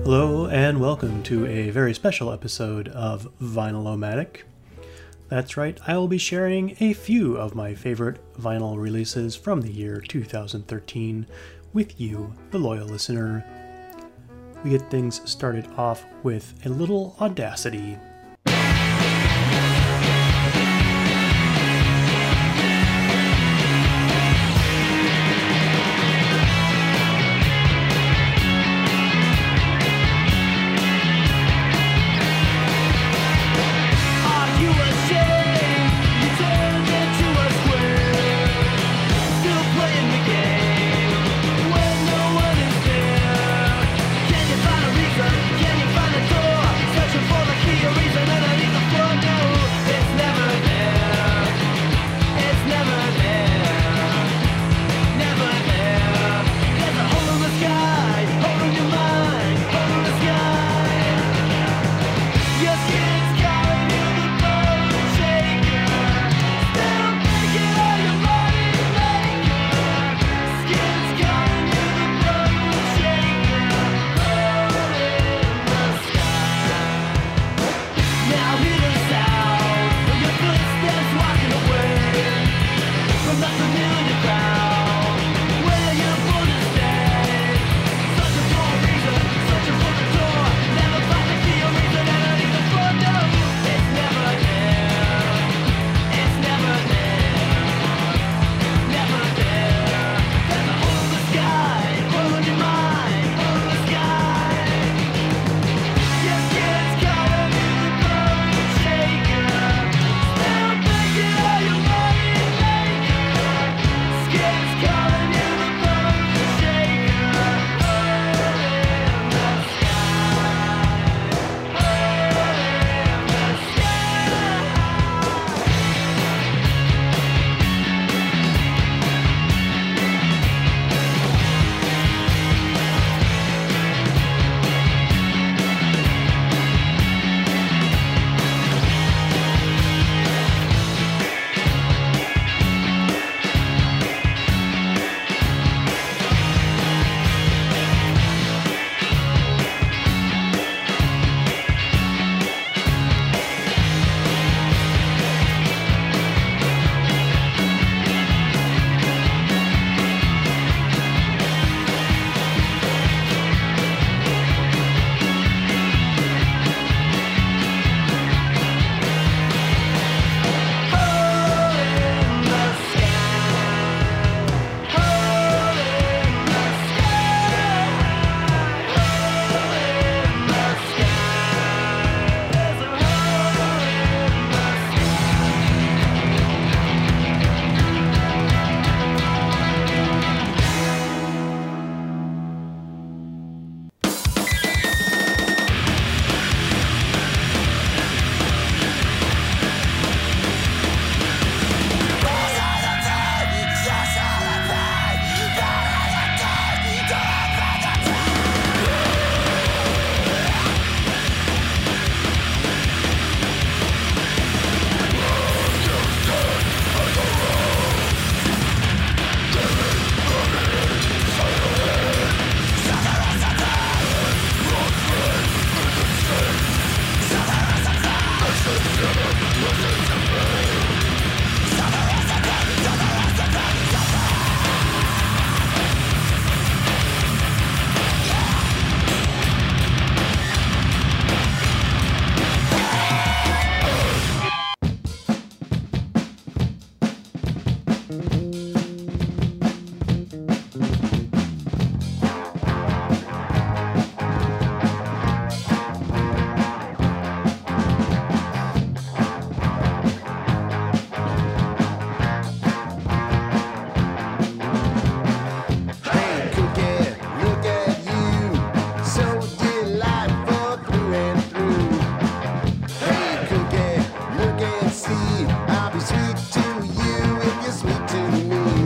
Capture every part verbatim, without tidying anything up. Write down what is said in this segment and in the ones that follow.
Hello and welcome to a very special episode of Vinyl-O-Matic. That's right, I will be sharing a few of my favorite vinyl releases from the year two thousand thirteen with you, the loyal listener. We get things started off with a little Audacity. I'll be sweet to you if you're sweet to me.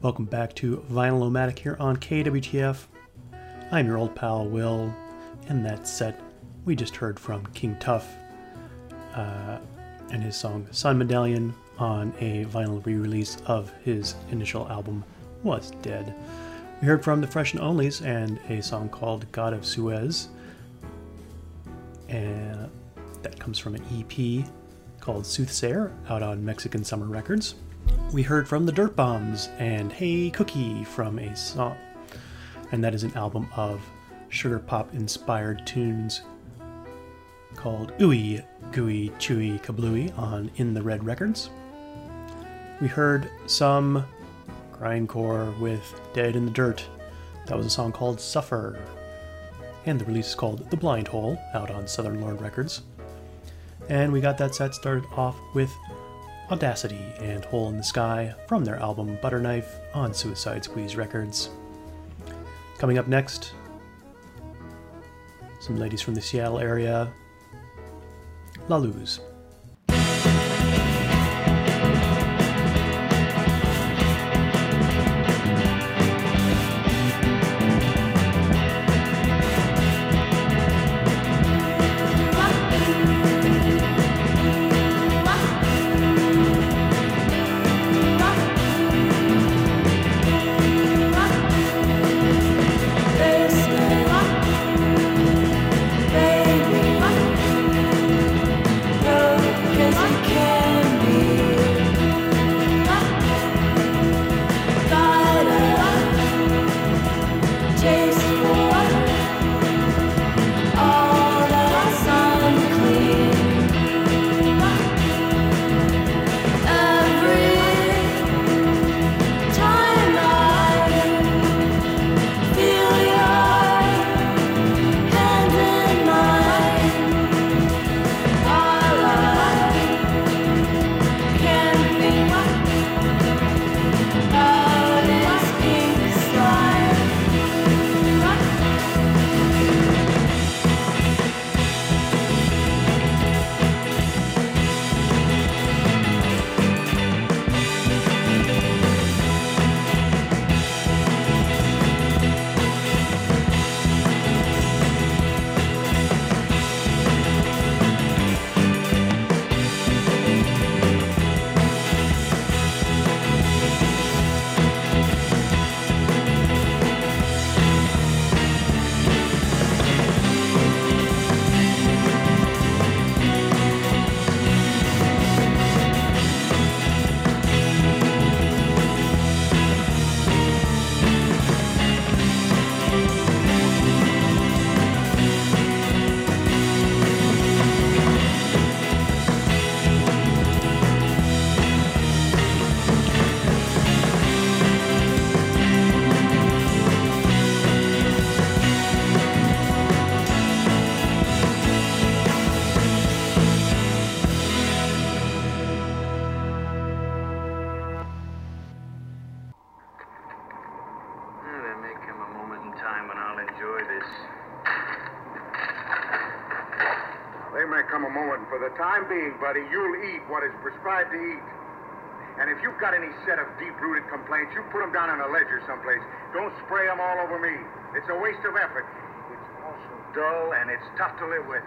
Welcome back to Vinyl-O-Matic here on K W T F. I'm your old pal Will, and that set we just heard from King Tuff uh, and his song Sun Medallion on a vinyl re-release of his initial album Was Dead. We heard from the Fresh and Onlys and a song called God of Suez, and that comes from an E P called Soothsayer out on Mexican Summer Records. We heard from the Dirt Bombs and Hey Cookie from a song, and that is an album of sugar pop inspired tunes called Ooey Gooey Chewy Kablooey on In the Red Records. We heard some grindcore with Dead in the Dirt. That was a song called Suffer, and the release is called The Blind Hole out on Southern Lord Records. And we got that set started off with Audacity and Hole in the Sky from their album Butterknife on Suicide Squeeze Records. Coming up next, some ladies from the Seattle area, La Luz. Time being, buddy, you'll eat what is prescribed to eat. And if you've got any set of deep-rooted complaints, you put them down on a ledger someplace. Don't spray them all over me. It's a waste of effort. It's also dull, and it's tough to live with.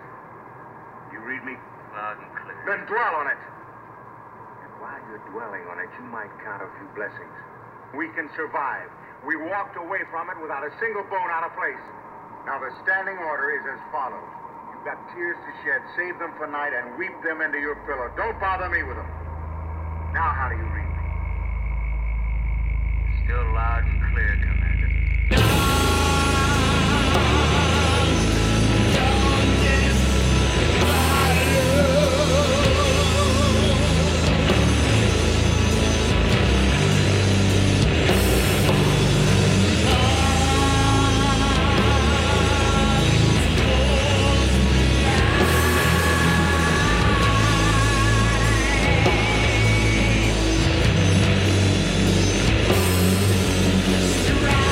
You read me? Loud and clear. Then dwell on it. And while you're dwelling on it, you might count a few blessings. We can survive. We walked away from it without a single bone out of place. Now, the standing order is as follows. You've got tears to shed. Save them for night and weep them into your pillow. Don't bother me with them. Now, how do you read me? Still loud and clear, Commander. Right.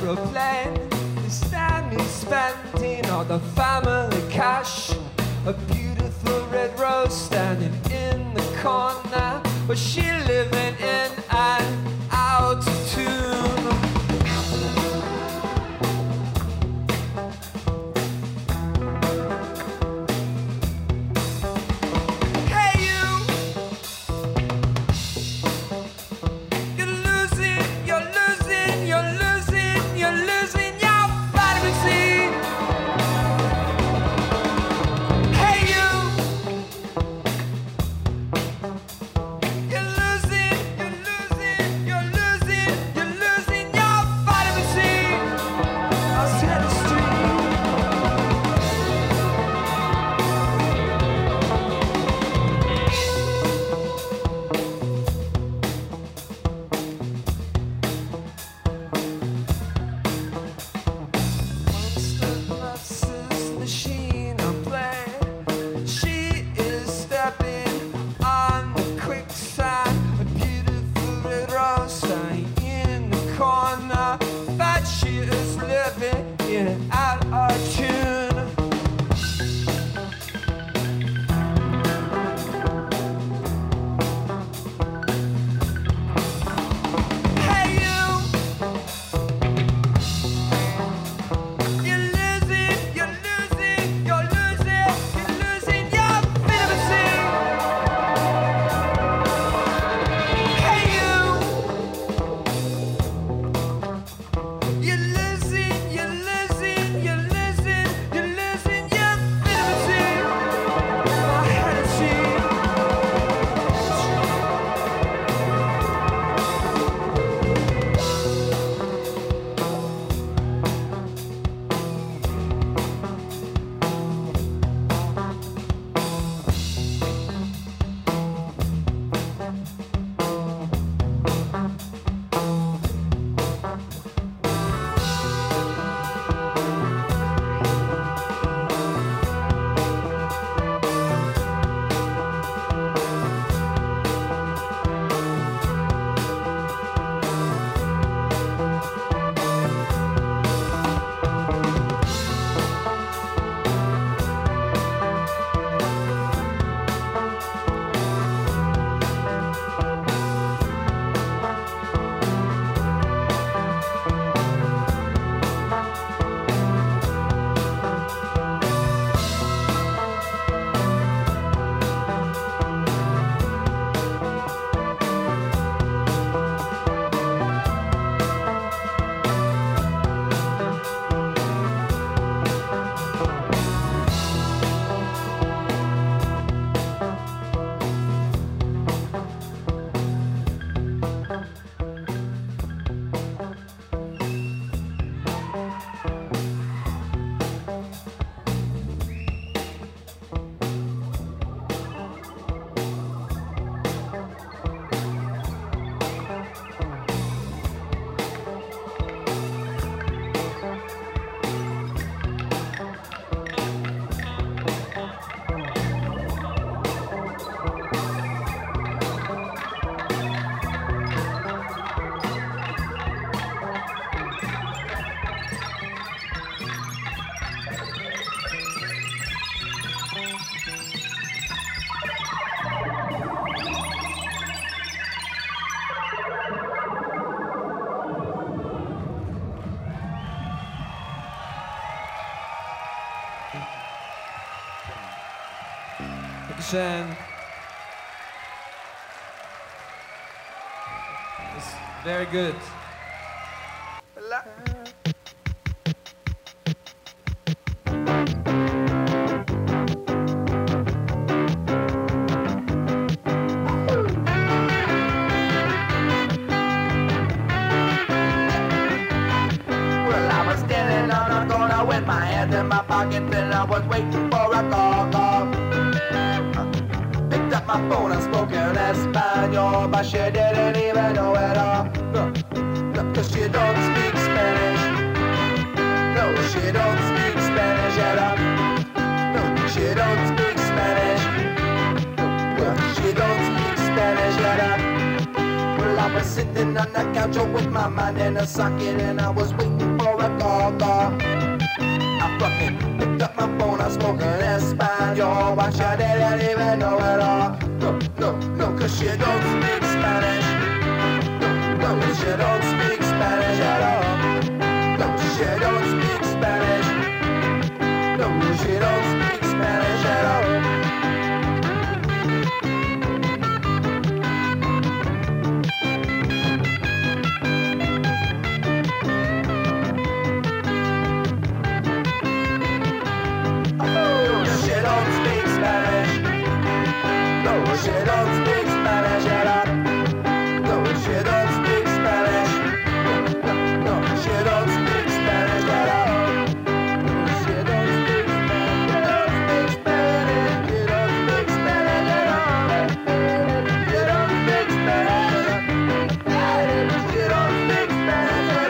aeroplane. This time he's spending all the family cash. A beautiful red rose standing in the corner, but she living in an out of tune. Hey you, you're losing, you're losing, you're losing, you're losing your vitamin C. Jen. It's very good. With my hands in my pocket, then I was waiting for a call, call. Picked up my phone and spoke in Espanol, but she didn't even know it all. No, no, cause she don't speak Spanish. No, she don't speak Spanish at all. No, she don't speak Spanish. No, she don't speak Spanish at all. Well, I was sitting on the couch with my mind in a socket, and I was waiting for for a go-go. I fucking picked up my phone, I'm smoking Espanol. Why she didn't even know it all. No, no, no, cause she don't speak Spanish. No, no, she don't speak Spanish at all. No, she don't speak Spanish. No, she don't speak Spanish at all. She don't speak Spanish at all. No, she don't speak Spanish. No, no, she don't speak Spanish at all. No, she don't speak Spanish. She don't speak Spanish. She don't speak Spanish at all. She don't speak Spanish. She don't speak Spanish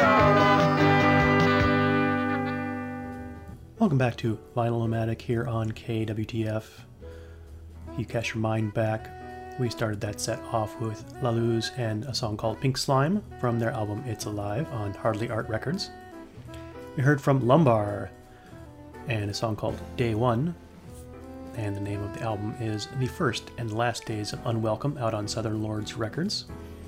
at all. Welcome back to Vinyl-O-Matic here on K W T F. You cast your mind back, we started that set off with La Luz and a song called Pink Slime from their album It's Alive on Hardly Art Records. We heard from Lumbar and a song called Day One, and the name of the album is The First and Last Days of Unwelcome out on Southern Lords Records.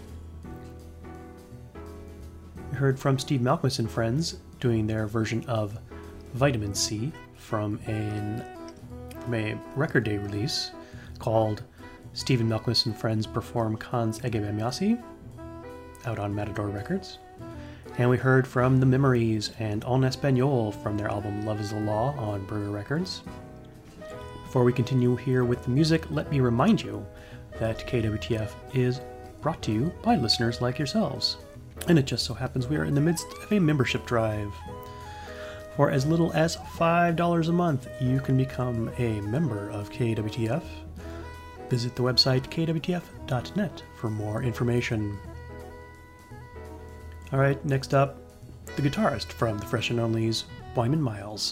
We heard from Steve Malkmus and Friends doing their version of Vitamin C from, an, from a Record Day release called Stephen Malkmus and Friends Perform Khan's Egebemiasi out on Matador Records. And we heard from The Memories and En Espanol from their album Love is the Law on Burger Records. Before we continue here with the music, let me remind you that K W T F is brought to you by listeners like yourselves. And it just so happens we are in the midst of a membership drive. For as little as five dollars a month, you can become a member of K W T F. Visit the website k w t f dot net for more information. Alright, next up, the guitarist from the Fresh and Only's, Wyman Miles.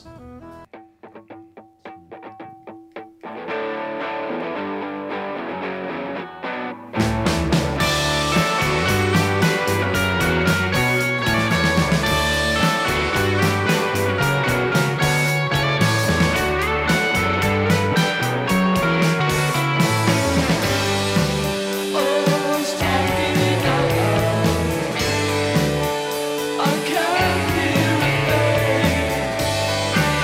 I can't hear a thing.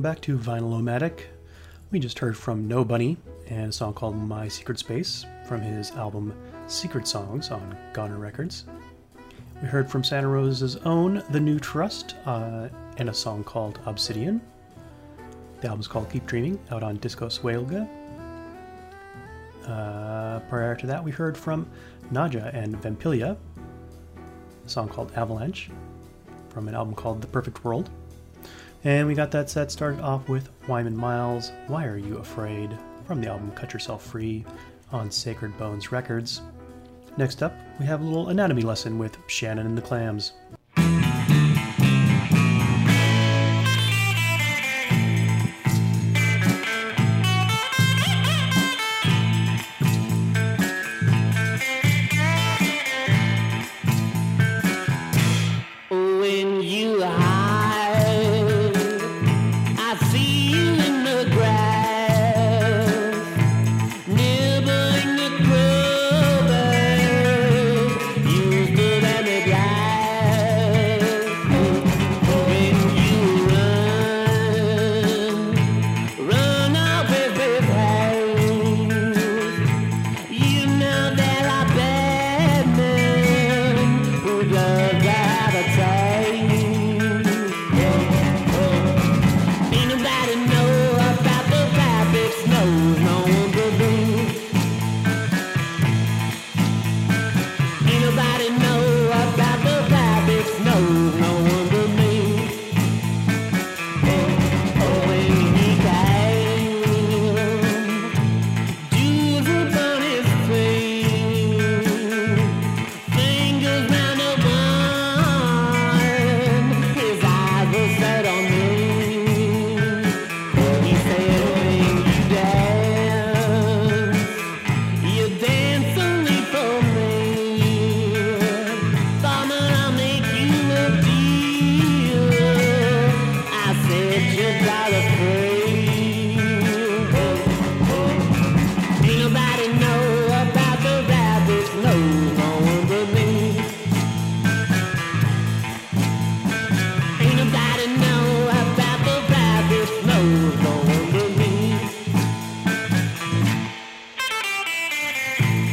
back to Vinyl-O-Matic. We just heard from No Bunny and a song called My Secret Space from his album Secret Songs on Goner Records. We heard from Santa Rosa's own The New Trust uh, and a song called Obsidian. The album's called Keep Dreaming, out on Disco Suelga. Uh, prior to that, we heard from Naja and Vampilia, a song called Avalanche from an album called The Perfect World. And we got that set started off with Wyman Miles' Why Are You Afraid from the album Cut Yourself Free on Sacred Bones Records. Next up, we have a little anatomy lesson with Shannon and the Clams. When you hide, I see you in the grass, nibbling the clovers. You stood at the glass. When you run, run off with his hands. You know there are bad men who love that attack. Ain't nobody know about the rabbits, knows no one but me. Ain't nobody know about the rabbits, knows no one but me. Oh, when he came, jewels upon his face, fingers round the one, his eyes were set on me. He said, when you dance, you dance only for me. Farmer, I'll make you a deal. I said, you gotta free. Ain't nobody know about the rabbits, no, no one but me. Ain't nobody know about the rabbits, no, no one but me.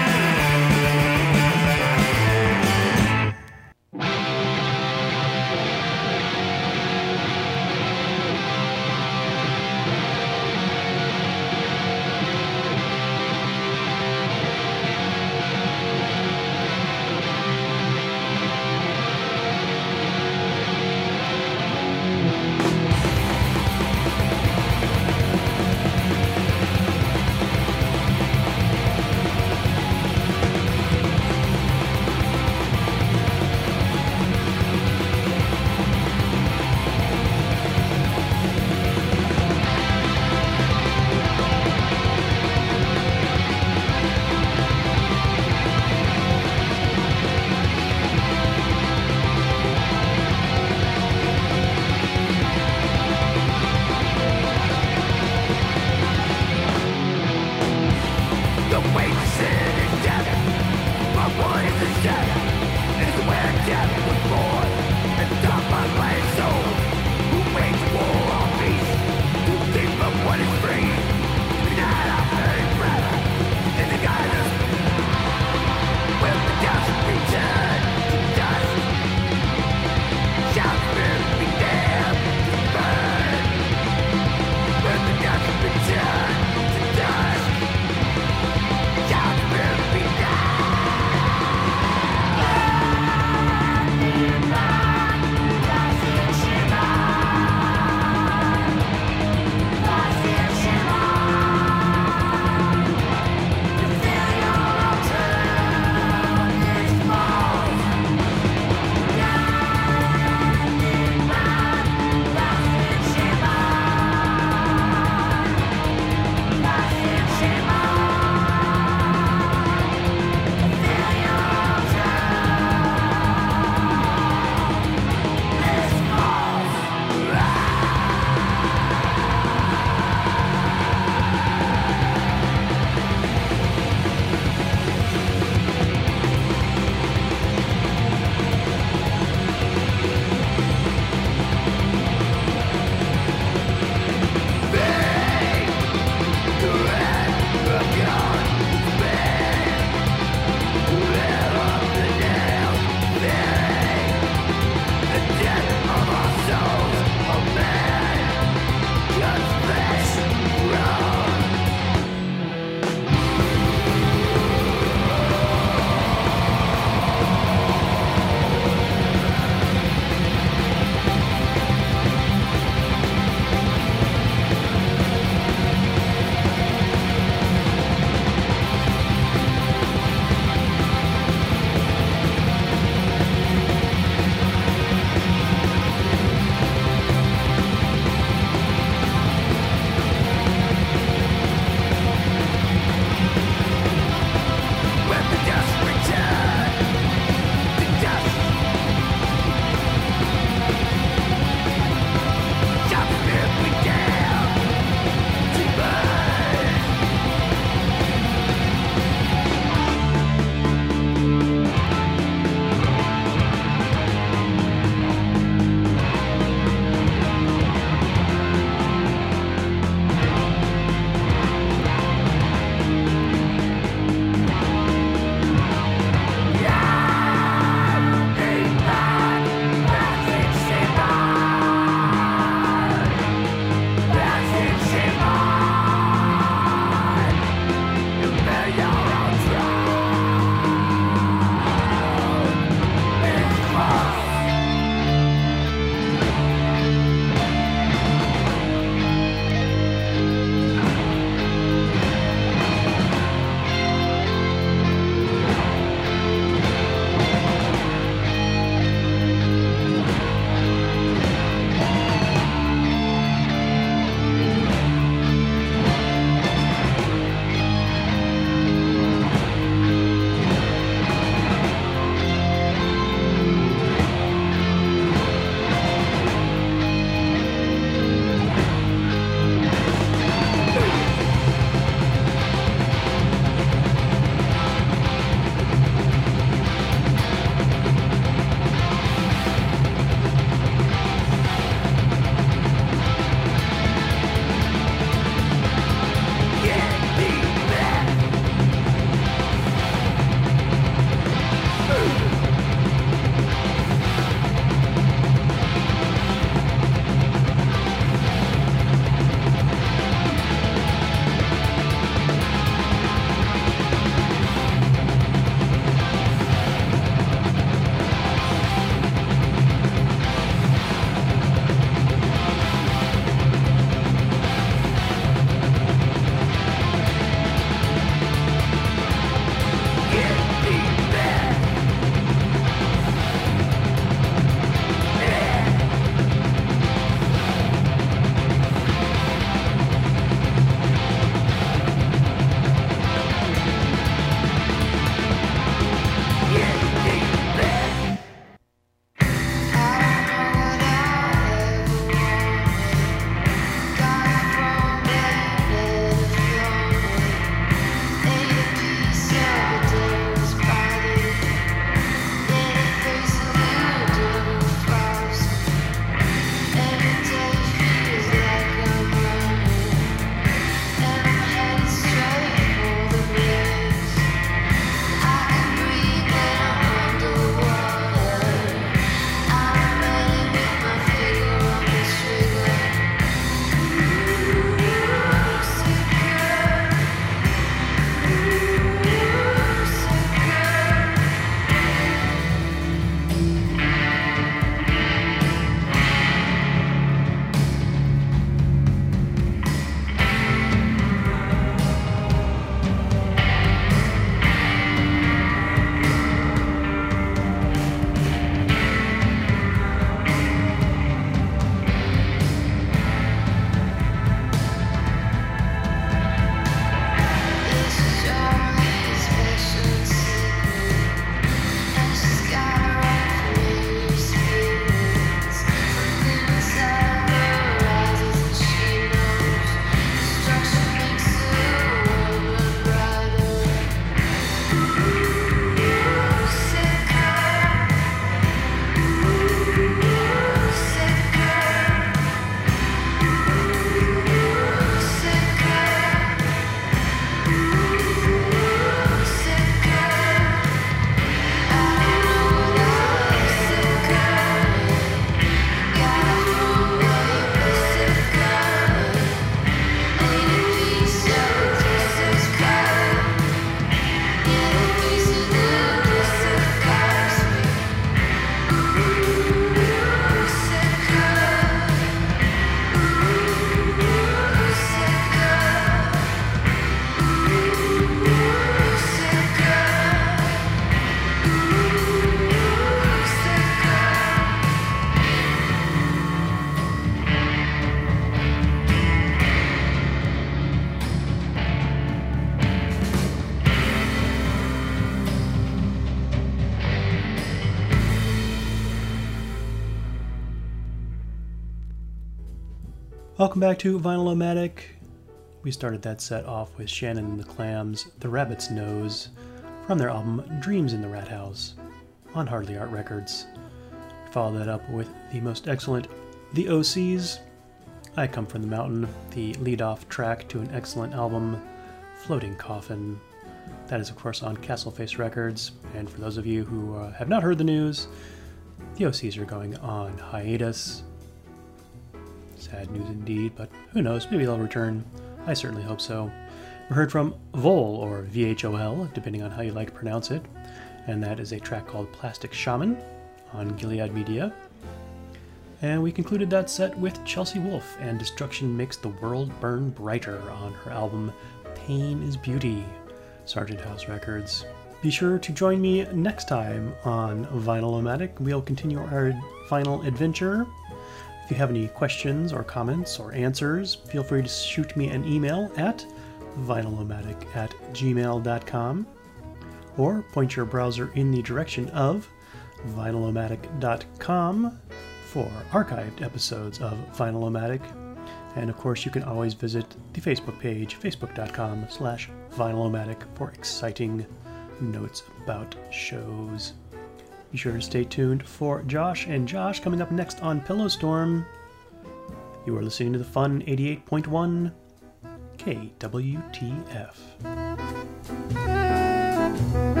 Welcome back to Vinyl-O-Matic. We started that set off with Shannon and the Clams, The Rabbit's Nose, from their album Dreams in the Rat House on Hardly Art Records. We followed that up with the most excellent The O Cs, I Come From the Mountain, the lead-off track to an excellent album, Floating Coffin. That is, of course, on Castleface Records, and for those of you who uh, have not heard the news, the O Cs are going on hiatus. Sad news indeed, but who knows, maybe they'll return. I certainly hope so. We heard from Vol, or V H O L, depending on how you like to pronounce it, and that is a track called Plastic Shaman on Gilead Media. And we concluded that set with Chelsea Wolfe and Destruction Makes the World Burn Brighter on her album Pain is Beauty, Sargent House Records. Be sure to join me next time on Vinyl-O-Matic. We'll continue our vinyl adventure. If you have any questions or comments or answers, feel free to shoot me an email at vinylomatic at gmail dot com or point your browser in the direction of vinylomatic dot com for archived episodes of Vinyl-O-Matic. And of course, you can always visit the Facebook page, facebook dot com slash vinyl-o-matic, for exciting notes about shows. Be sure to stay tuned for Josh and Josh coming up next on Pillow Storm. You are listening to the Fun eighty-eight point one K W T F.